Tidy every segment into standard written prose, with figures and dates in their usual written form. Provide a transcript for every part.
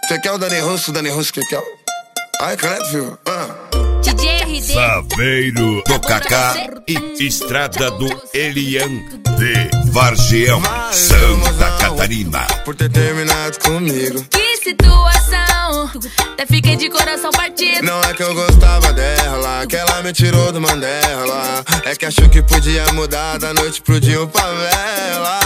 Você quer o Dani Russo que quer? Ai, credo, filho. DJ RD, Saveiro do Cacá e Estrada do Elian de Vargião, Santa Catarina. Por ter terminado comigo. que situação, até fiquei de coração partido. Não é que eu gostava dela, que ela me tirou do Mandela. É que achou que podia mudar da noite pro dia o favela.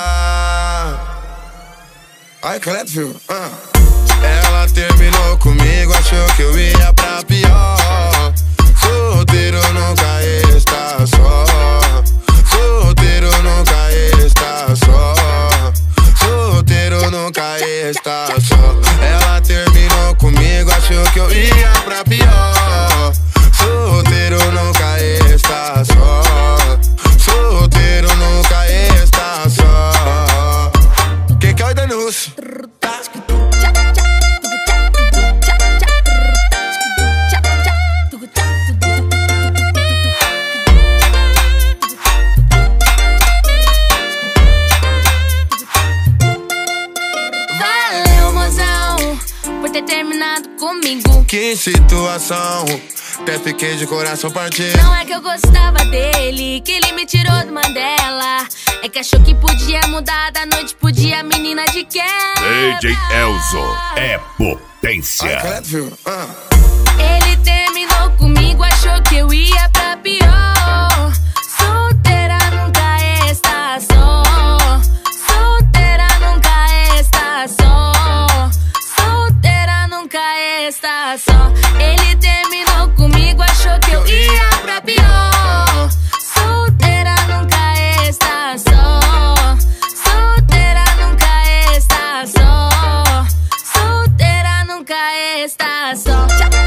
Ai, credo, filho. Ela terminou comigo, achou que eu ia pra pior. Solteiro nunca está só. Solteiro nunca está só. Solteiro nunca está só. Ela terminou comigo, achou que eu ia pra pior. Solteiro nunca está só. Solteiro nunca está só. Quem quer o Dani Russo? Valeu, mozão, por ter terminado comigo. Que situação, até fiquei de coração partido. Não é que eu gostava dele, que ele me tirou do Mandela. É que achou que podia mudar da noite pro dia, menina de quebra. DJ Elzo é potência. Ai, credo, filho. Ele terminou comigo, achou que eu ia pra pior. Solteira nunca está só. Solteira nunca está só. Solteira nunca está só. Ele terminou comigo, achou que eu ia pra pior. Solteira nunca está só. Solteira nunca está só. Solteira nunca está só.